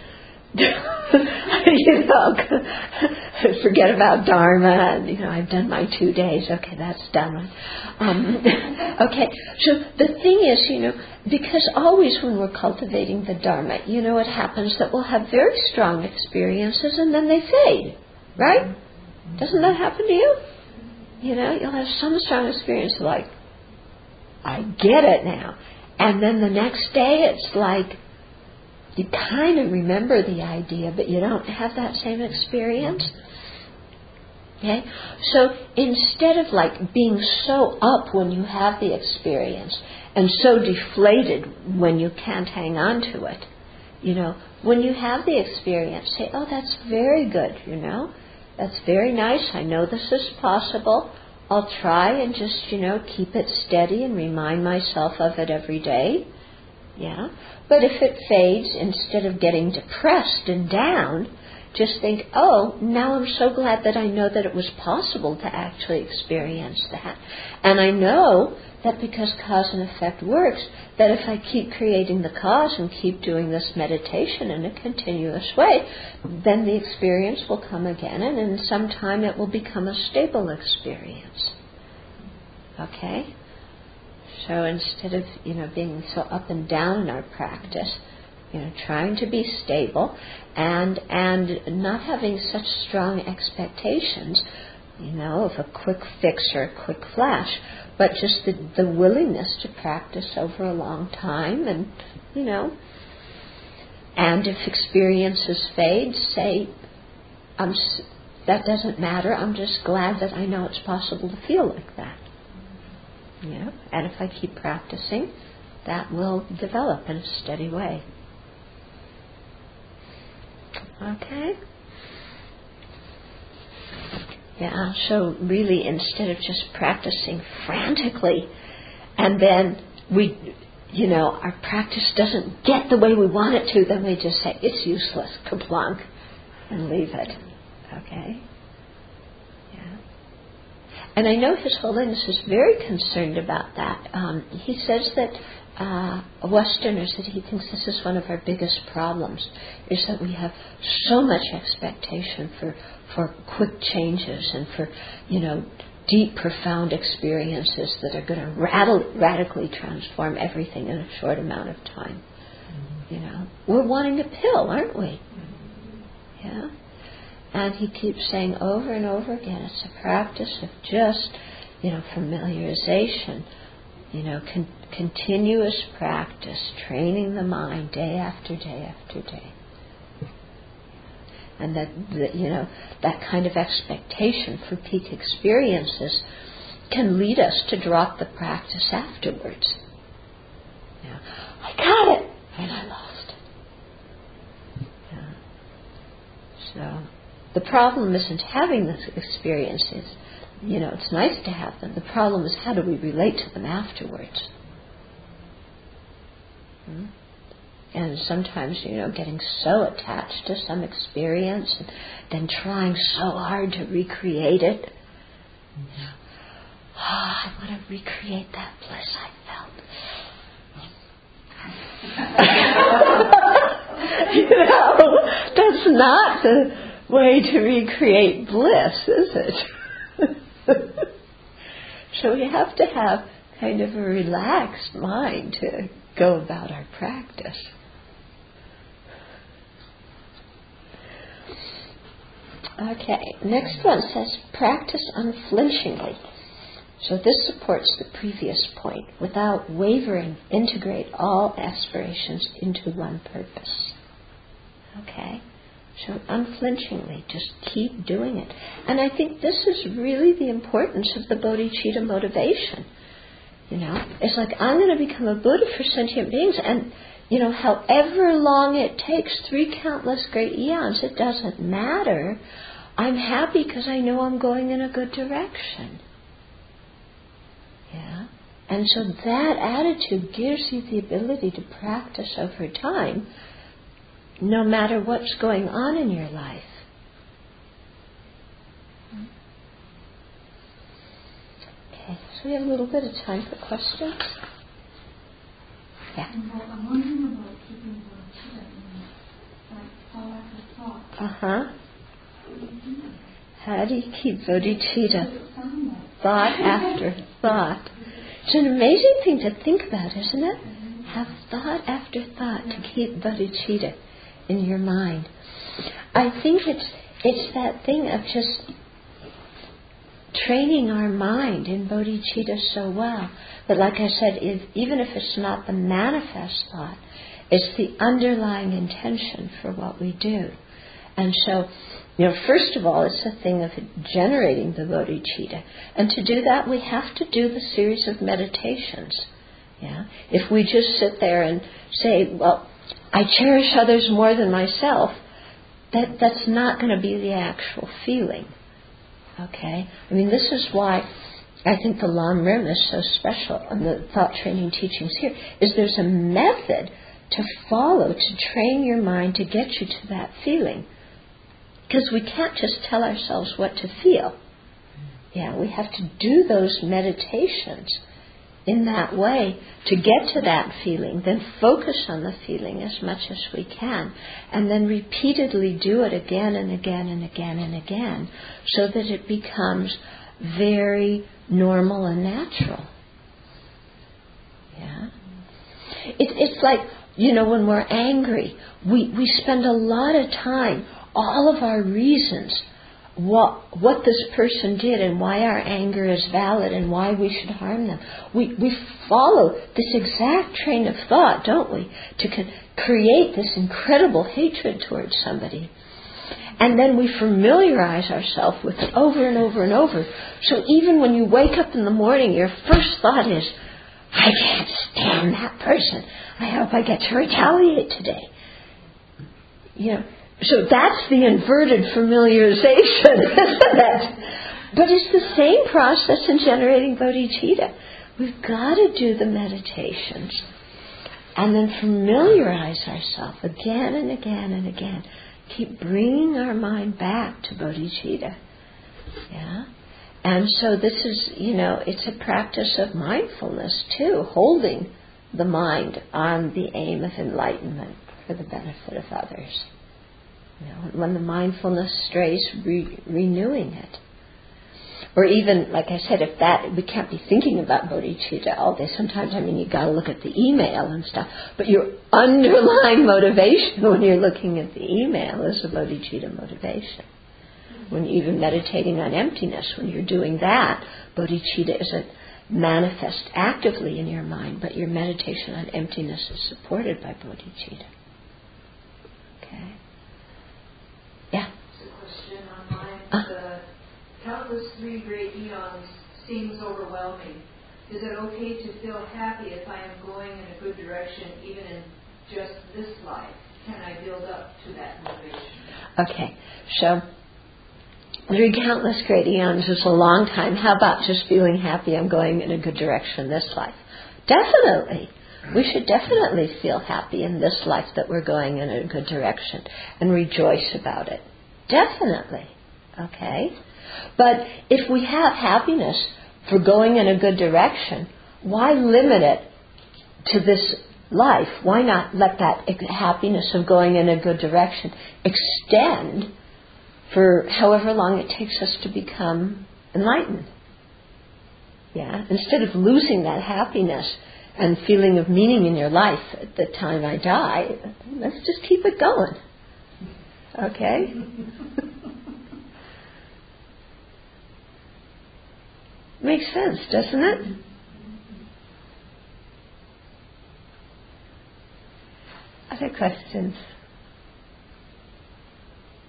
forget about Dharma, and I've done my 2 days, okay, that's done. Okay, so the thing is, because always when we're cultivating the Dharma, it happens that we'll have very strong experiences and then they fade, right? Doesn't that happen to you? You'll have some strong experience like, I get it now. And then the next day it's like, you kind of remember the idea, but you don't have that same experience. Okay? So instead of being so up when you have the experience and so deflated when you can't hang on to it, when you have the experience, say, oh, that's very good, that's very nice. I know this is possible. I'll try and just, keep it steady and remind myself of it every day. Yeah. But if it fades, instead of getting depressed and down, just think, oh, now I'm so glad that I know that it was possible to actually experience that. And I know that because cause and effect works, that if I keep creating the cause and keep doing this meditation in a continuous way, then the experience will come again, and in some time it will become a stable experience. Okay? So instead of, being so up and down in our practice, trying to be stable and not having such strong expectations, of a quick fix or a quick flash, but just the willingness to practice over a long time, and, and if experiences fade, say, that doesn't matter, I'm just glad that I know it's possible to feel like that. Yeah, and if I keep practicing, that will develop in a steady way. Okay? Yeah, so really instead of just practicing frantically and then our practice doesn't get the way we want it to, then we just say, it's useless, kaplunk, and leave it. Okay? And I know His Holiness is very concerned about that. He says that Westerners, that he thinks this is one of our biggest problems, is that we have so much expectation for quick changes and for, deep, profound experiences that are going to radically transform everything in a short amount of time. We're wanting a pill, aren't we? Yeah. And he keeps saying over and over again, it's a practice of just, familiarization, continuous practice, training the mind day after day after day. And that kind of expectation for peak experiences can lead us to drop the practice afterwards. I got it, and I lost it. So the problem isn't having the experiences. It's nice to have them. The problem is, how do we relate to them afterwards? And sometimes, getting so attached to some experience and then trying so hard to recreate it. I want to recreate that bliss I felt. That's not the way to recreate bliss, is it? So we have to have kind of a relaxed mind to go about our practice. Okay, next one says practice unflinchingly. So this supports the previous point. Without wavering, integrate all aspirations into one purpose. Okay? So unflinchingly, just keep doing it. And I think this is really the importance of the bodhicitta motivation. It's like, I'm going to become a Buddha for sentient beings, and, however long it takes, 3 countless great eons, it doesn't matter. I'm happy because I know I'm going in a good direction. Yeah? And so that attitude gives you the ability to practice over time, no matter what's going on in your life. Okay, so we have a little bit of time for questions. Yeah. I'm wondering about keeping bodhicitta in, like, thought after thought. Uh-huh. How do you keep bodhicitta? Thought after thought. It's an amazing thing to think about, isn't it? Have thought after thought to keep bodhicitta in your mind. I think it's that thing of just training our mind in bodhicitta so well that, like I said, even if it's not the manifest thought, it's the underlying intention for what we do. And so, first of all, it's a thing of generating the bodhicitta. And to do that, we have to do the series of meditations. Yeah? If we just sit there and say, well, I cherish others more than myself, that's not going to be the actual feeling. Okay? I mean, this is why I think the Lam Rim is so special, and the thought training teachings here, is there's a method to follow to train your mind to get you to that feeling. Because we can't just tell ourselves what to feel. Yeah, we have to do those meditations in that way to get to that feeling, then focus on the feeling as much as we can, and then repeatedly do it again and again and again and again, so that it becomes very normal and natural. Yeah? It's like, when we're angry, we spend a lot of time, all of our reasons, what this person did and why our anger is valid and why we should harm them. We follow this exact train of thought, don't we, to create this incredible hatred towards somebody. And then we familiarize ourselves with it over and over and over. So even when you wake up in the morning, your first thought is, I can't stand that person. I hope I get to retaliate today. So that's the inverted familiarization, isn't it? But it's the same process in generating bodhicitta. We've got to do the meditations and then familiarize ourselves again and again and again. Keep bringing our mind back to bodhicitta. Yeah? And so this is, it's a practice of mindfulness too, holding the mind on the aim of enlightenment for the benefit of others. When the mindfulness strays, renewing it. Or even, like I said, we can't be thinking about bodhicitta all day. Sometimes, you've got to look at the email and stuff. But your underlying motivation when you're looking at the email is a bodhicitta motivation. When you're even meditating on emptiness, when you're doing that, bodhicitta isn't manifest actively in your mind, but your meditation on emptiness is supported by bodhicitta. Okay. Yeah. It's a question online. The countless 3 great eons seems overwhelming. Is it okay to feel happy if I am going in a good direction, even in just this life? Can I build up to that motivation? Okay, so 3 countless great eons is a long time. How about just feeling happy I'm going in a good direction this life? Definitely. We should definitely feel happy in this life that we're going in a good direction and rejoice about it. Definitely. Okay? But if we have happiness for going in a good direction, why limit it to this life? Why not let that happiness of going in a good direction extend for however long it takes us to become enlightened? Yeah? Instead of losing that happiness and feeling of meaning in your life at the time I die, let's just keep it going. Okay? Makes sense, doesn't it? Other questions?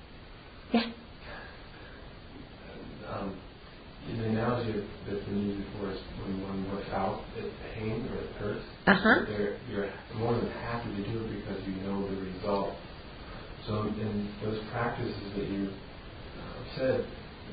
in those practices that you said,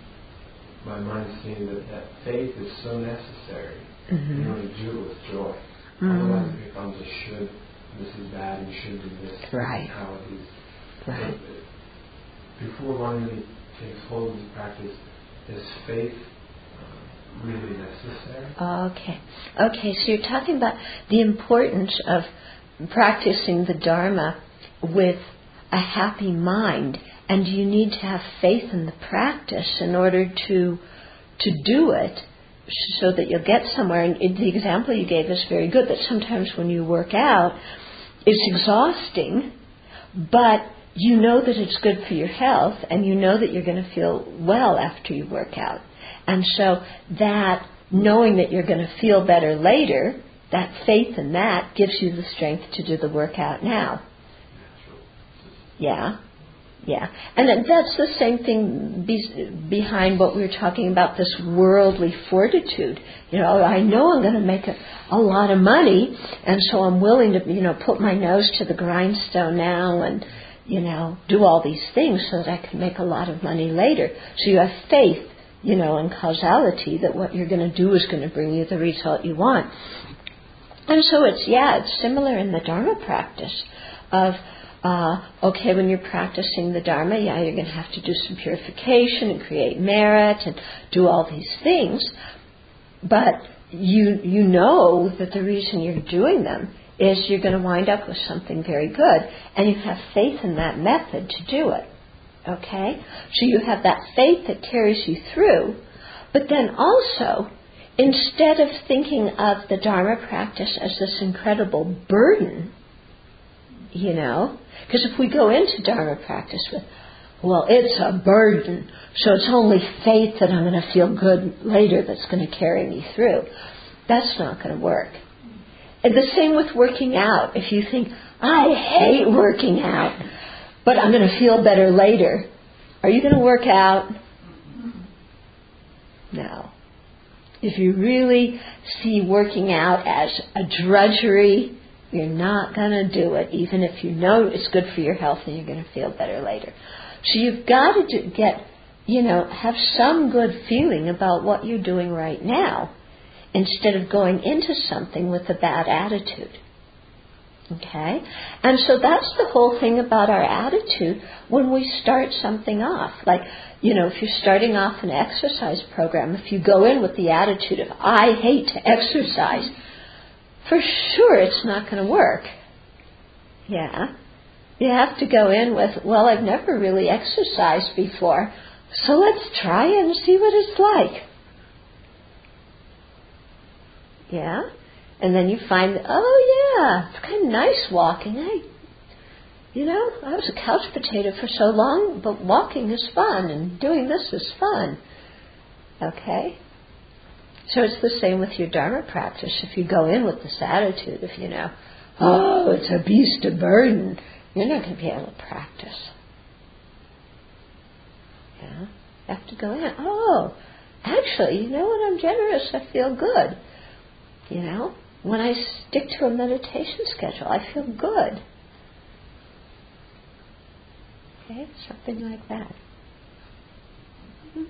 my mind is seeing that faith is so necessary in order to do it with joy. Otherwise it becomes a should, this is bad, you should do this, Right. how it is. Right. So before one really takes hold of this practice, is faith really necessary? Okay, so you're talking about the importance of practicing the Dharma with a happy mind, and you need to have faith in the practice in order to do it so that you'll get somewhere. And the example you gave is very good, that sometimes when you work out, it's exhausting, but you know that it's good for your health, and you know that you're going to feel well after you work out. And so that knowing that you're going to feel better later, that faith in that gives you the strength to do the workout now. Yeah. And that's the same thing behind what we were talking about, this worldly fortitude. I know I'm going to make a lot of money, and so I'm willing to, put my nose to the grindstone now and, do all these things so that I can make a lot of money later. So you have faith, and causality that what you're going to do is going to bring you the result you want. And so it's similar in the Dharma practice of, when you're practicing the Dharma, you're going to have to do some purification and create merit and do all these things. But you know that the reason you're doing them is you're going to wind up with something very good. And you have faith in that method to do it. Okay? So you have that faith that carries you through. But then also, instead of thinking of the Dharma practice as this incredible burden, because if we go into Dharma practice with, it's a burden, so it's only faith that I'm going to feel good later that's going to carry me through, that's not going to work. And the same with working out. If you think, I hate working out, but I'm going to feel better later, are you going to work out? No. If you really see working out as a drudgery, you're not going to do it, even if you know it's good for your health and you're going to feel better later. So you've got to have some good feeling about what you're doing right now, instead of going into something with a bad attitude. Okay? And so that's the whole thing about our attitude when we start something off. Like, if you're starting off an exercise program, if you go in with the attitude of, I hate to exercise, for sure it's not going to work. Yeah. You have to go in with, I've never really exercised before, so let's try it and see what it's like. Yeah? And then you find, it's kind of nice walking. I was a couch potato for so long, but walking is fun, and doing this is fun. Okay? So it's the same with your Dharma practice. If you go in with this attitude of, it's a beast of burden, you're not going to be able to practice. Yeah? You have to go in, actually, what, I'm generous, I feel good. When I stick to a meditation schedule, I feel good. Okay, something like that. Mm-hmm.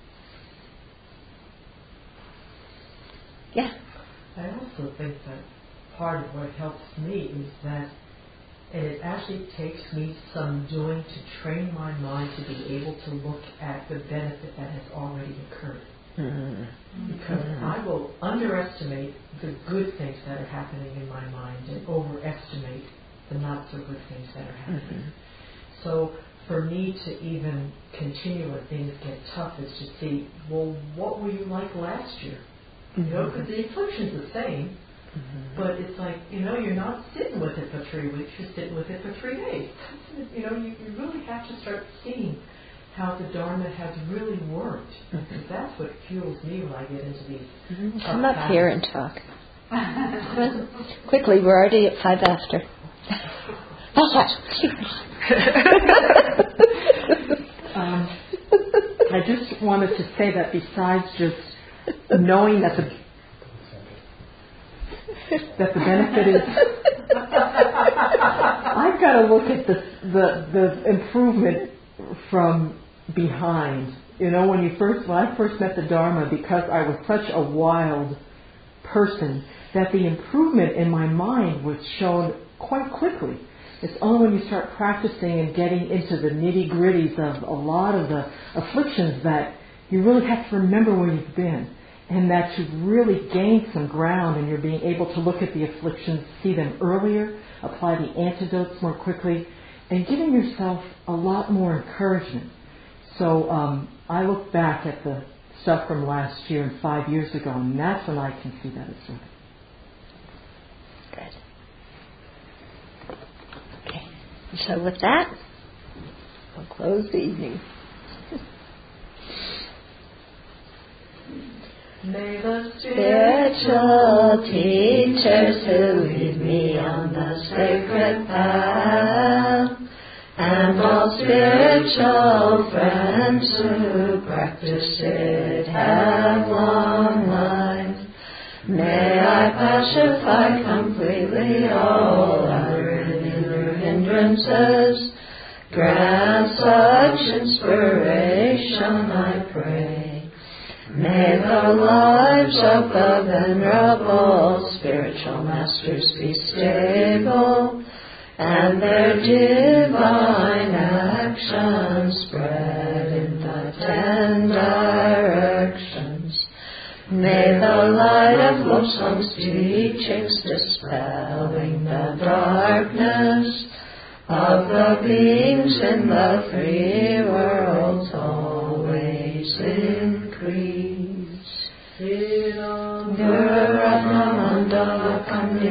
Yeah. I also think that part of what helps me is that it actually takes me some doing to train my mind to be able to look at the benefit that has already occurred. Because I will underestimate the good things that are happening in my mind and overestimate the not so good things that are happening. So for me to even continue when things get tough is to see, what were you like last year? Because the affliction's the same, but it's like, you're not sitting with it for 3 weeks, you're sitting with it for 3 days. You really have to start seeing how the Dharma has really worked. Because that's what fuels me when I get into these. Come up here and talk. Quickly, we're already at 5 after. I just wanted to say that besides just knowing that the benefit is, I've got got to look at the improvement from behind. You know, when I first met the Dharma, because I was such a wild person, that the improvement in my mind was shown quite quickly. It's only when you start practicing and getting into the nitty-gritties of a lot of the afflictions that you really have to remember where you've been, and that you've really gained some ground and you're being able to look at the afflictions, see them earlier, apply the antidotes more quickly, and giving yourself a lot more encouragement. So I look back at the stuff from last year and 5 years ago, and that's when I can see that it's right. Good. Okay. So with that, I'll close the evening. May the spiritual teachers who lead me on the sacred path, and all spiritual friends who practice it have long life. May I pacify completely all outer and inner hindrances. Grant such inspiration, I pray. May the lives of the venerable spiritual masters be stable, and their divine actions spread in the 10 directions. May the light of Losong's teachings dispelling the darkness of the beings in the 3 worlds always increase. Guru Ratnamandala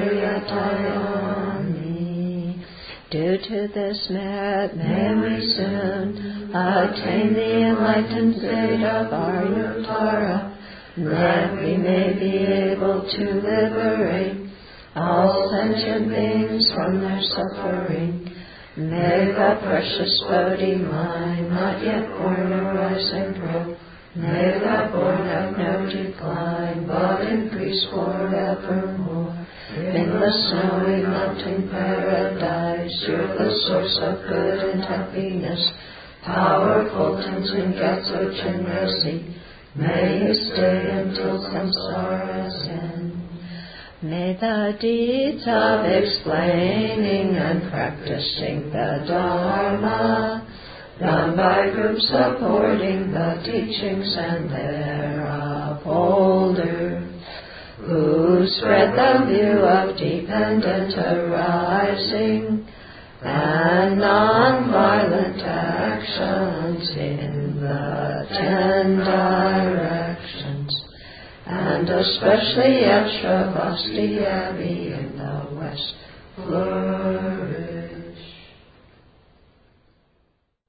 Kamniyatayani. Due to this merit, may we soon attain the enlightened state of Aryutara, that we may be able to liberate all sentient beings from their suffering. May the precious Bodhi mind, not yet born, arise and grow. May the born have no decline, but increase forevermore. In the snowy mountain paradise, you're the source of good and happiness, powerful tensing Gyatso mercy. May you stay until samsara's end. May the deeds of explaining and practicing the Dharma, done by groups supporting the teachings and their upholders, who spread the view of dependent arising and non-violent actions in the 10 directions, and especially at Shravasti Abbey in the West.